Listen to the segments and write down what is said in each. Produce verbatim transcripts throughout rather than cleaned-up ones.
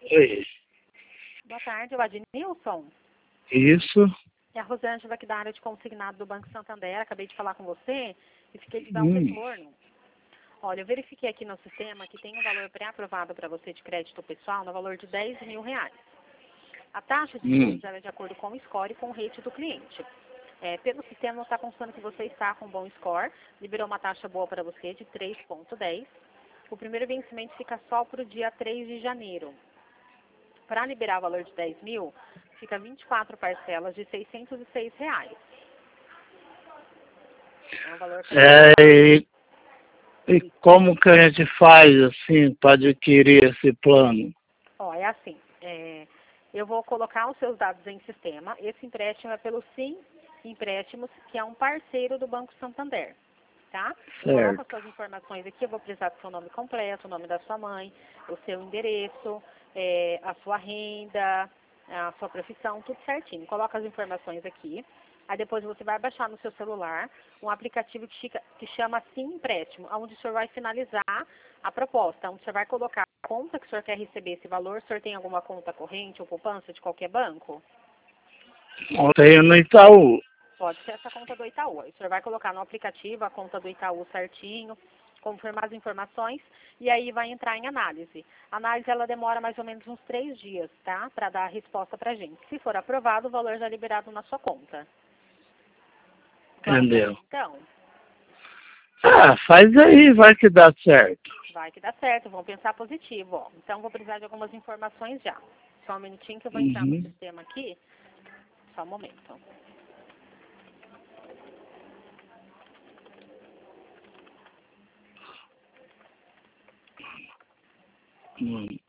Oi. Boa tarde, o Adnilson. Isso. É a Rosângela aqui da área de consignado do Banco Santander. Acabei de falar com você e fiquei de dar um Hum. retorno. Olha, eu verifiquei aqui no sistema que tem um valor pré-aprovado para você de crédito pessoal no valor de dez mil reais. A taxa de Hum. juros ela é de acordo com o score e com o rate do cliente. É, pelo sistema está constando que você está com um bom score, liberou uma taxa boa para você de três vírgula dez. O primeiro vencimento fica só para o dia três de janeiro. Para liberar o valor de dez mil, fica vinte e quatro parcelas de seiscentos e seis reais. É um valor que É, e, e como que a gente faz, assim, para adquirir esse plano? Ó, é assim, é, eu vou colocar os seus dados em sistema. Esse empréstimo é pelo Sim Empréstimos, que é um parceiro do Banco Santander, tá? Eu coloco as Certo. suas informações aqui, eu vou precisar do seu nome completo, o nome da sua mãe, o seu endereço, é, a sua renda, a sua profissão, tudo certinho. Coloca as informações aqui. Aí depois você vai baixar no seu celular um aplicativo que, fica, que chama Sim Empréstimo, onde o senhor vai finalizar a proposta, onde o senhor vai colocar a conta que o senhor quer receber esse valor. O senhor tem alguma conta corrente ou poupança de qualquer banco? Eu tenho no Itaú. Pode ser essa conta do Itaú. Aí o senhor vai colocar no aplicativo a conta do Itaú certinho, confirmar as informações e aí vai entrar em análise. A análise ela demora mais ou menos uns três dias, tá? Para dar a resposta pra gente. Se for aprovado, o valor já é liberado na sua conta. Vamos Entendeu? aí, então. Ah, faz aí, vai que dá certo. Vai que dá certo, vamos pensar positivo, ó. Então vou precisar de algumas informações já. Só um minutinho que eu vou entrar no Uhum. sistema aqui. Só um momento. Hum.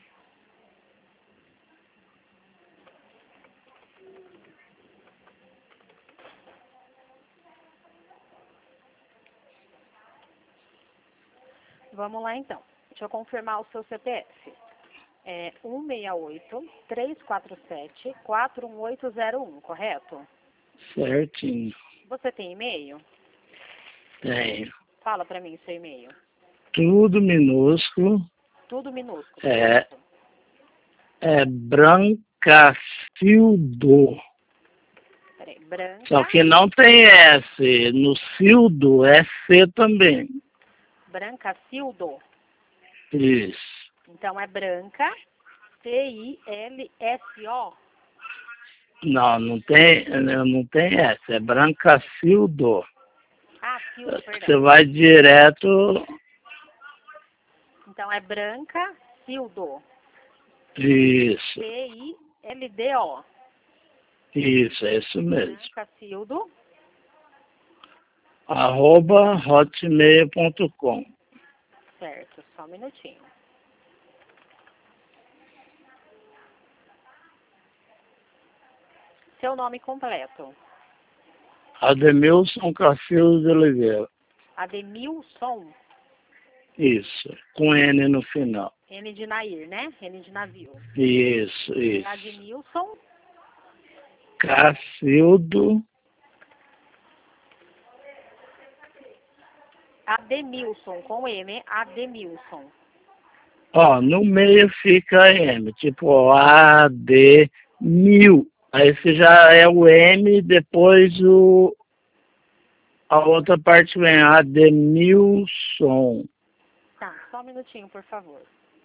Vamos lá então. Deixa eu confirmar o seu C P F. É um seis oito, três quatro sete, quatro um oito zero um, correto? Certinho. Você tem e-mail? Tenho. Fala pra mim seu e-mail. Tudo minúsculo. Tudo minúsculo, É, certo? é Brancacildo. Peraí, Só branca, que não tem S. No Cildo é C também. branca Cildo. Isso. Então é branca, C I L S O. Não, não tem, não tem S. É Brancacildo. Ah, Cildo, Você perdão. vai direto. Então é branca Cildo. Isso. C I L D O. Isso, é isso mesmo. Branca Cildo. Arroba hotmail ponto com. Certo, só um minutinho. Seu nome completo. Ademilson Cacildo de Oliveira. Ademilson. Isso, com N no final. N de Nair, né? N de navio. Isso, isso. Ademilson. Cacildo. Ademilson, com E, né? Ademilson. Ó, no meio fica M, tipo A, D, mil. Aí você já é o M, depois o, a outra parte vem Ademilson. Tá, só um minutinho, por favor.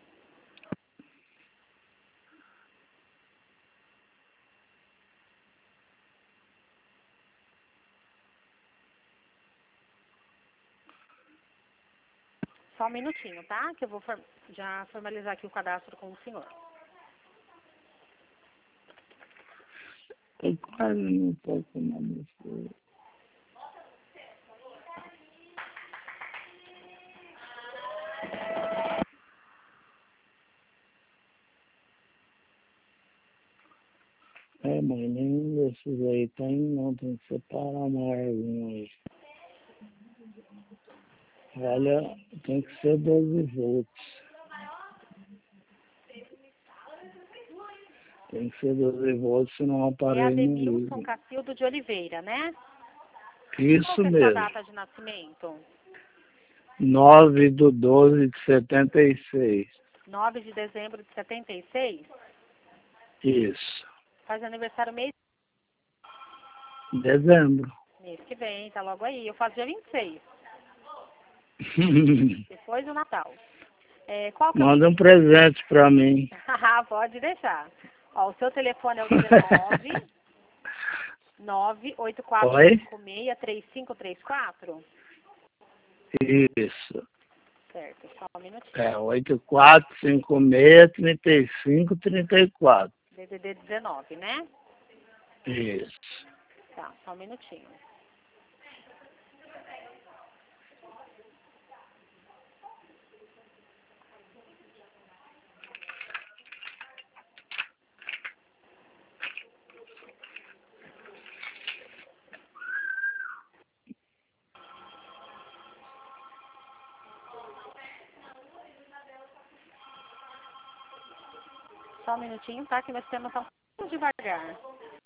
Só um minutinho, tá? Que eu vou for- já formalizar aqui o cadastro com o senhor. Eu quase não posso mais. É, mãe, nenhum desses aí tem, não, tem que separar mais um aí. Olha, tem que ser doze volts. Tem que ser doze volts, senão o É aparelho não Ademilson liga. Cacildo de Oliveira, né? Qual Isso que é a sua mesmo. data de nascimento? nove do doze de setenta e seis. nove de dezembro de setenta e seis? Isso. Faz aniversário mês, Dezembro. mês que vem, tá logo aí. Eu faço dia vinte e seis, depois do Natal. É, qual que é o... Manda um presente pra mim. Ah, pode deixar. Ó, o seu telefone é o dezenove, nove oito quatro Oi? cinco seis, três cinco três quatro? Isso. Certo, só um minutinho. É oito quatro cinco seis, três cinco três quatro. D D D dezenove, né? Isso. Tá, só um minutinho. Só um minutinho, tá? Que meu sistema tá um pouco devagar.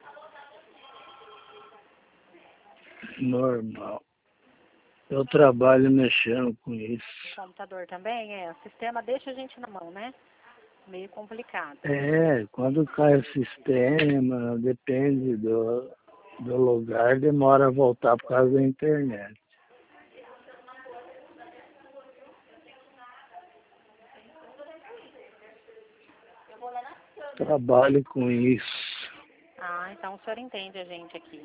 Normal. Eu trabalho mexendo com isso. O computador também, é. O sistema deixa a gente na mão, né? Meio complicado. É, quando cai o sistema, depende do, do lugar, demora a voltar por causa da internet. Trabalho com isso. Ah, então o senhor entende a gente aqui.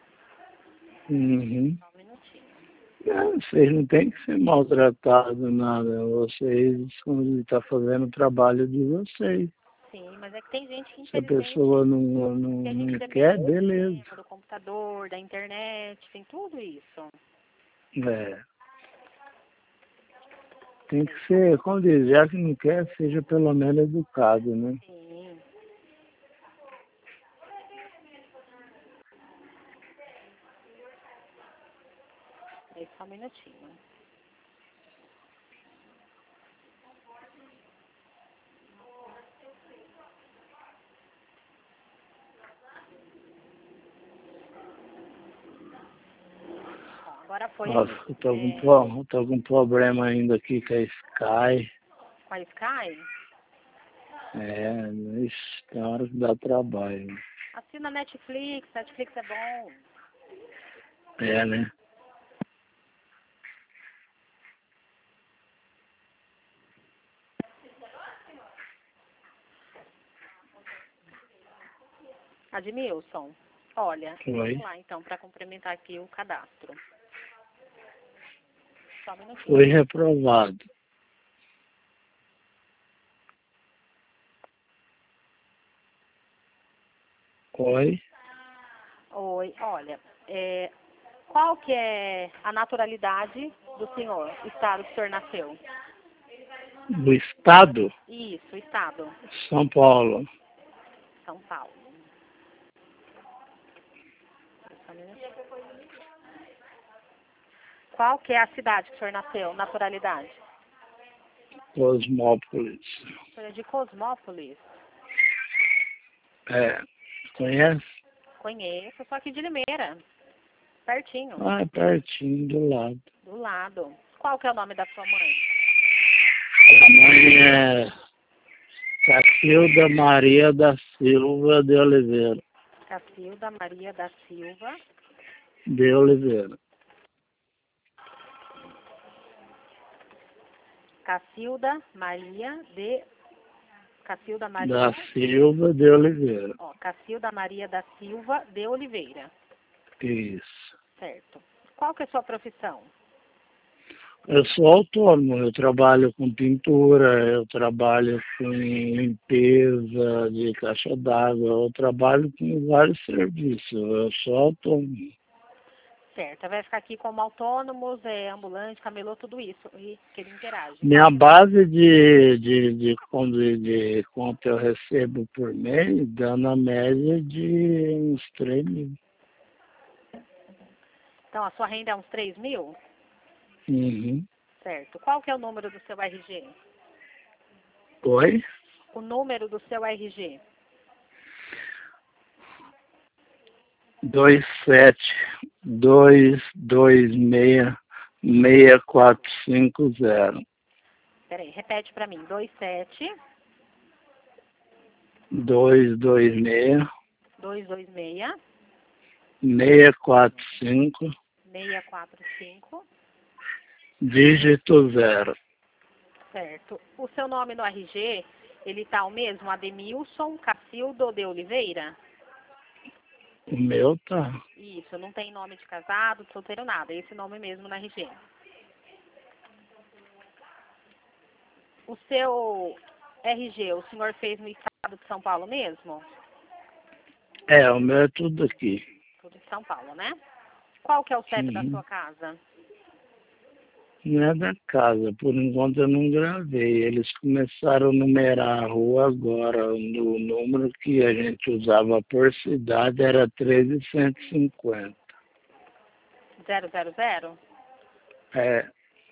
Uhum. Só um minutinho. Não, vocês não têm que ser maltratados, nada. Vocês estão fazendo o trabalho de vocês. Sim, mas é que tem gente que Se a infelizmente pessoa não, não, que a gente não depende quer, do beleza. sistema, do computador, da internet, tem tudo isso. É. Tem que ser, como diz, já que não quer, seja pelo menos educado, né? Sim. Aí só um minutinho. Ó, agora foi Nossa, aqui. eu tô com, É, pro- tô com problema ainda aqui com a Sky. com a Sky, É, ixi, tem hora que dá trabalho. assina Netflix, Netflix é bom. É, né? Admilson, olha, Oi. vamos lá então, para complementar aqui o cadastro. Só um minutinho. Foi reprovado. Oi. Oi, olha, é, qual que é a naturalidade do senhor, o estado que o senhor nasceu? Do estado, Isso, o estado, São Paulo. São Paulo. Só um minutinho. Qual que é a cidade que o senhor nasceu, naturalidade? Cosmópolis. O senhor é de Cosmópolis? É. Conhece? Conheço, só que de Limeira, pertinho, Ah, é pertinho do lado. do lado. Qual que é o nome da sua mãe? A mãe é Cacilda Maria da Silva de Oliveira. Cacilda Maria da Silva. De Oliveira. Cacilda Maria de... Cacilda Maria... Da Silva de Oliveira. Ó, Cacilda Maria da Silva de Oliveira. Isso. Certo. Qual que é a sua profissão? Eu sou autônomo, eu trabalho com pintura, eu trabalho com limpeza de caixa d'água, eu trabalho com vários serviços, eu sou autônomo. Certo. Vai ficar aqui como autônomos, é, ambulante, camelô, tudo isso. E que ele interage. Minha base de, de, de, de, de quanto eu recebo por mês, dá na média de uns três mil. Então, a sua renda é uns três mil? Uhum. Certo. Qual que é o número do seu R G? Oi? O número do seu R G? Dois sete dois dois seis seis quatro cinco zero. Peraí, repete para mim. dois sete dois dois seis, dois dois seis seis quatro cinco, seis quatro cinco. dígito zero. Certo. O seu nome no R G, ele tá o mesmo? Ademilson Cacildo de Oliveira? O meu tá. Isso, não tem nome de casado, de solteiro, nada. É esse nome mesmo no R G. O seu R G, o senhor fez no estado de São Paulo mesmo? É, o meu é tudo aqui. Tudo de São Paulo, né? Qual que é o C E P da Uhum. sua casa? Não é da casa, por enquanto eu não gravei. Eles começaram a numerar a rua agora. No número que a gente usava por cidade era treze cento e cinquenta. zero zero zero? É,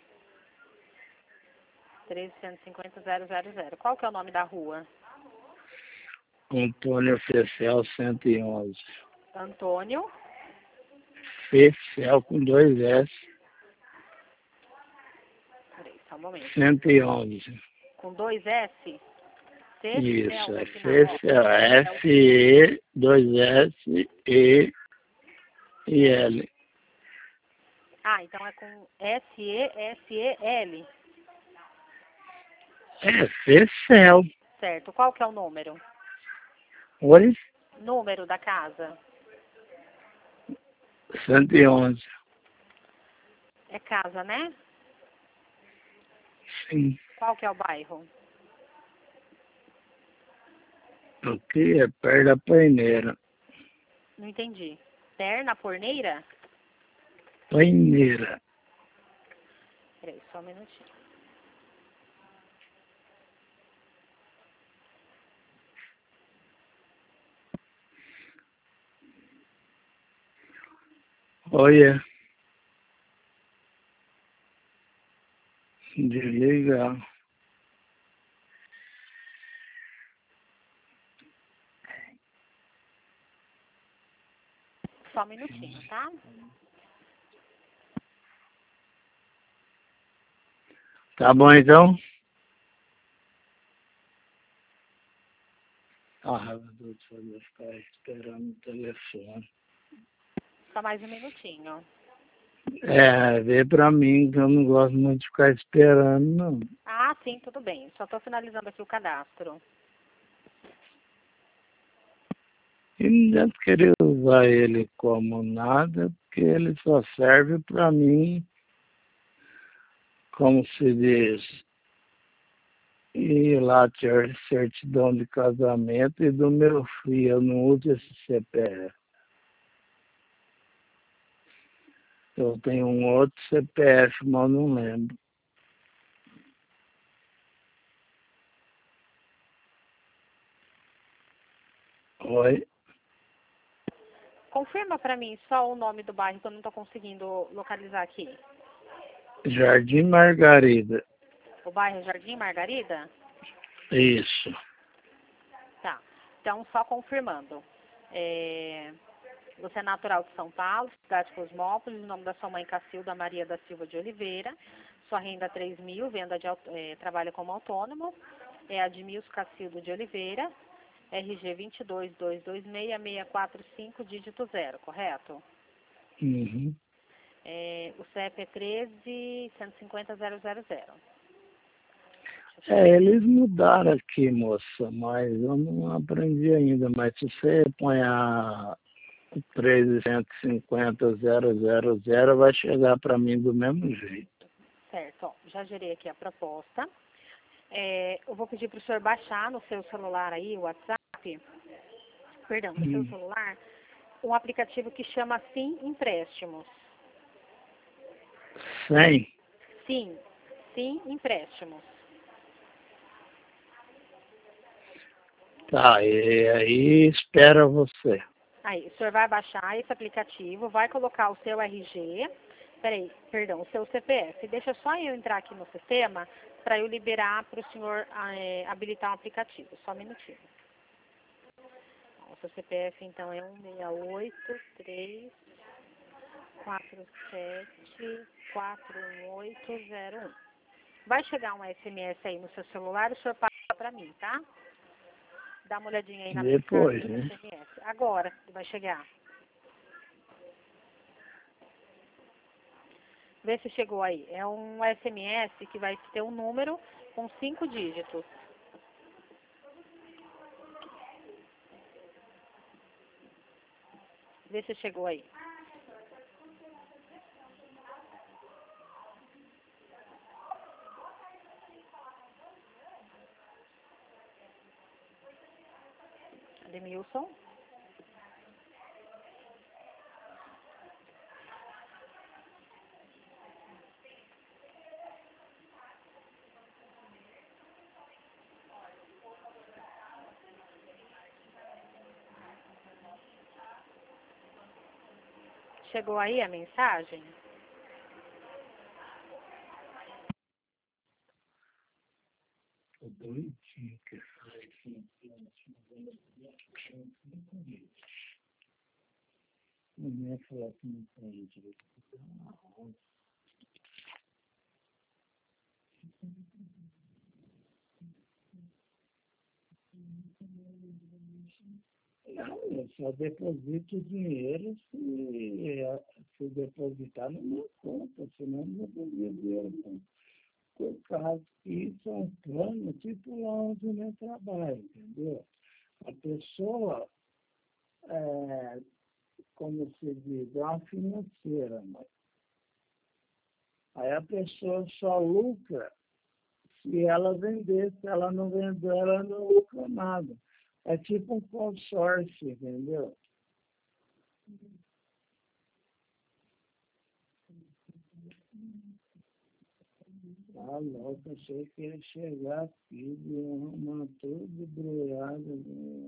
treze cento e cinquenta zero zero zero. Qual que é o nome da rua? Antônio Fecel cento e onze. Antônio. Fecel com dois S, Peraí, só um momento. cento e onze. Com dois S? C, Isso, Cel é no final. Ó, Fecel. F, E, dois S, E e L. ah, então é com S, E, S, E, L. É, Fecel. Certo. Qual que é o número? Oi? Número da casa? cento e onze. É casa, né? Sim. Qual que é o bairro? Aqui é perto da paineira. Não entendi. Perna, forneira? Paineira. Peraí, só um minutinho. Olha. Desliga. Só um minutinho, tá? Tá bom então? A raiva do outro fazer ficar esperando o telefone. Só mais um minutinho. É, vê pra mim que eu não gosto muito de ficar esperando, não. Ah, sim, tudo bem. Só estou finalizando aqui o cadastro. E não deve querer usar ele como nada, porque ele só serve pra mim, como se diz, ir lá ter certidão de casamento e do meu filho. Eu não uso esse C P F. Eu tenho um outro C P F, mas não lembro. Oi? Confirma para mim só o nome do bairro que eu não estou conseguindo localizar aqui. Jardim Margarida. O bairro Jardim Margarida? Isso. Tá. Então, só confirmando. É... Você é natural de São Paulo, cidade de Cosmópolis, o nome da sua mãe Cacilda Maria da Silva de Oliveira, sua renda três mil, venda de, aut- é, trabalha como autônomo, é Admilson Cacildo de Oliveira, R G vinte e dois dois dois seis seis quatro cinco, dígito zero, correto? Uhum. É, o C E P é treze cento e cinquenta zero zero zero. É, eles mudaram aqui, moça, mas eu não aprendi ainda. Mas se você põe a treze cento e cinquenta zero zero zero, vai chegar para mim do mesmo jeito. Certo, ó, já gerei aqui a proposta. É, eu vou pedir para o senhor baixar no seu celular aí, o WhatsApp, perdão, no seu Hum. celular, um aplicativo que chama Sim Empréstimos. cem? Sim, Sim Empréstimos. Tá, e aí espera você. Aí, o senhor vai baixar esse aplicativo, vai colocar o seu R G, peraí, perdão, o seu C P F. Deixa só eu entrar aqui no sistema para eu liberar para o senhor é, habilitar um aplicativo. Só um minutinho. O seu C P F, então, é um seis oito três quatro sete quatro um oito zero um. Vai chegar um S M S aí no seu celular, o senhor passa para mim, tá? Dá uma olhadinha aí na Depois, mensagem do né? S M S. Agora vai chegar. Vê se chegou aí. É um S M S que vai ter um número com cinco dígitos. Vê se chegou aí. Ademilson? Chegou aí a mensagem? O doidinho que faz não é falar que não tem direito. Não, eu só deposito o dinheiro se, se depositar na minha conta, senão não deposito dinheiro. Não. Por causa que isso é um plano tipo lá onde eu meu trabalho, entendeu? A pessoa, é, como se diz, é uma financeira, mas aí a pessoa só lucra se ela vender, se ela não vender, ela não lucra nada. É tipo um consórcio, entendeu? Tá louco, achei que ia chegar aqui e arrumar tudo brulhado.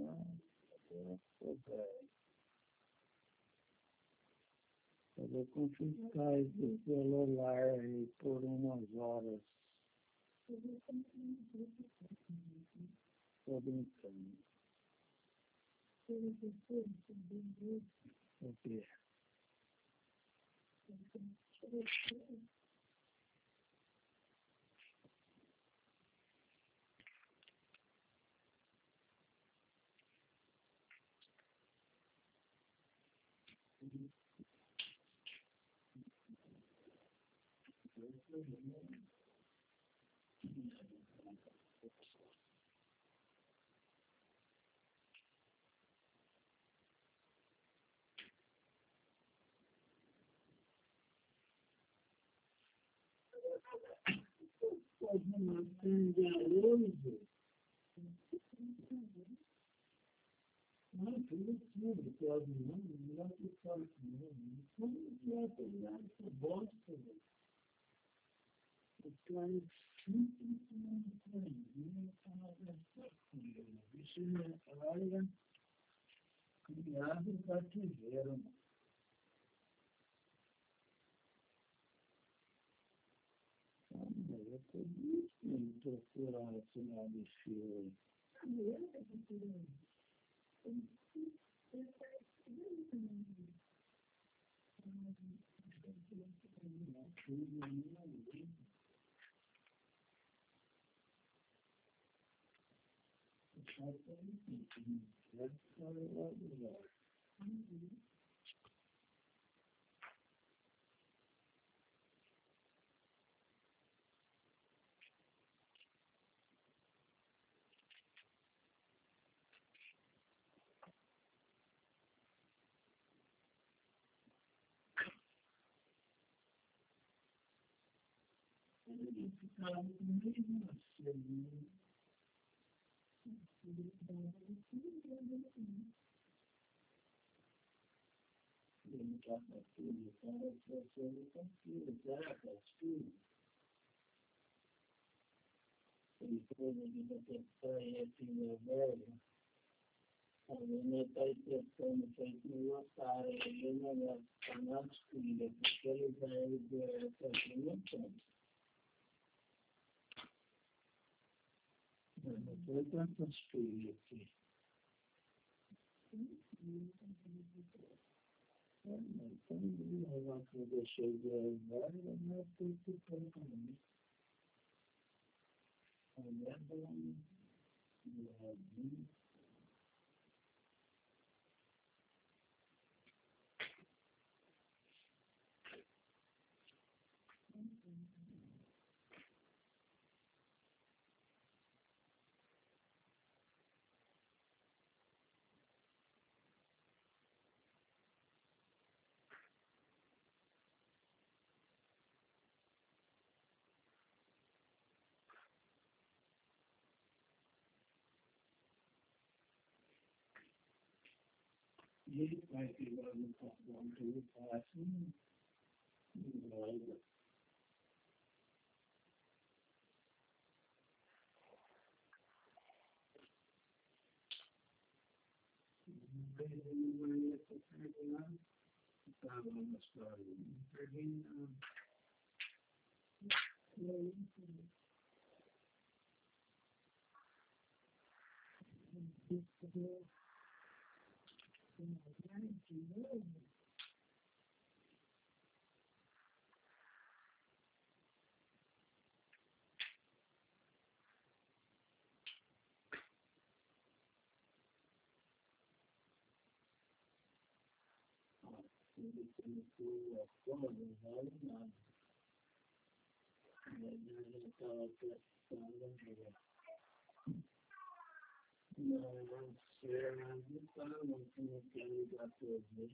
Eu vou confiscar esse celular aí por umas horas. Tô brincando. O quê? Pode não acender a luz. Não, tudo tudo, pode não, não que fala não. Como que é pegar essa bosta, velho? O cara simplesmente aprendeu a conversar com ele. Isso é, olha, criado cativeiro, mano. Eu tô muito procurando esse nome de filme. Ele ficava com mesmo assim. Ele não tá com filho, cara, você não tem filho, será que é filho? Ele foi na vida que está filho velho. A minha está tentando feito no otário, ele não vai ficar nas filhas, porque ele vai ver essa filha toda. Não foi tantas filhas aqui. Então, eu deixei de rezar, mas eu fui ficando comigo. E vai pegar no cartão do próximo. Vai. Estava na história. Pergunta. Não vale nada. Eu estava pensando. Não, você não está, não quer ligar para você.